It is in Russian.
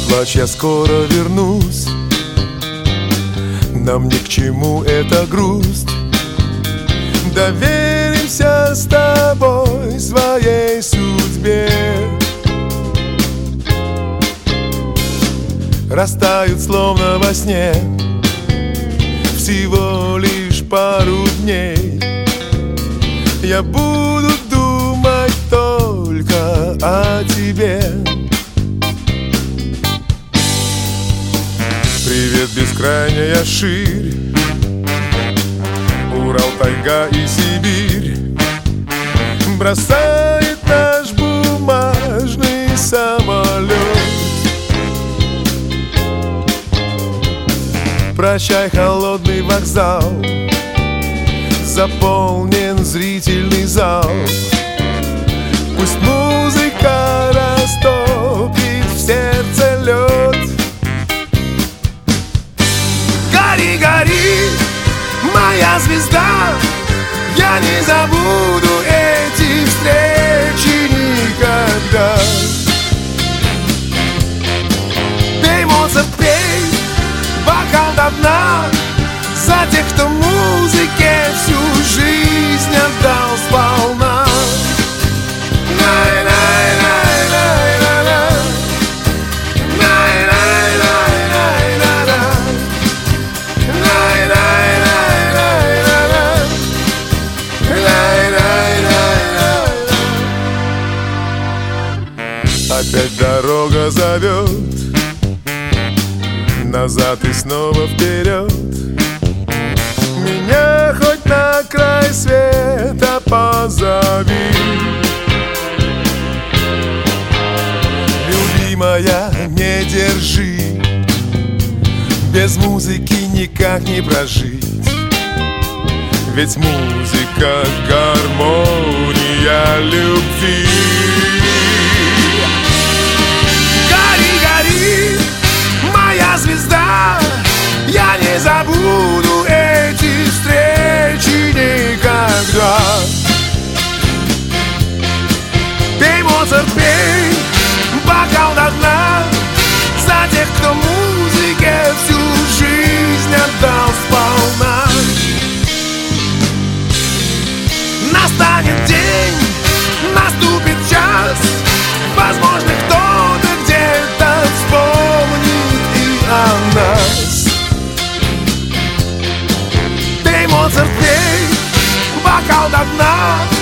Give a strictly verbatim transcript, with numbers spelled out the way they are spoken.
плачь, я скоро вернусь. Нам ни к чему эта грусть. Доверимся с тобой своей судьбе. Растают словно во сне, всего лишь пару дней. Я буду думать только о тебе. Привет, бескрайняя ширь, Урал, тайга и Сибирь. Бросает наш бумажный самолет. Прощай, холодный вокзал, заполнен зрительный зал. Пусть музыка растопит в сердце лед. Гори, гори, моя звезда, я не забуду эти встречи никогда. Пей, Моцарт, пей, бокал до дна, за тех, кто музыке всю жизнь отдал сполна. Опять дорога зовет, назад и снова вперед. Меня хоть на край света позови. Любимая, не держи, без музыки никак не прожить. Ведь музыка — гармония любви. Гори, гори, моя звезда, я не забуду эти встречи никогда. Пей, Моцарт, пей, бокал до дна, за тех, кто музыке всю жизнь отдал сполна. Настанет день, наступит час, возможно, кто-то где-то вспомнит и о нас. Пей, Моцарт, пей, бокал до дна,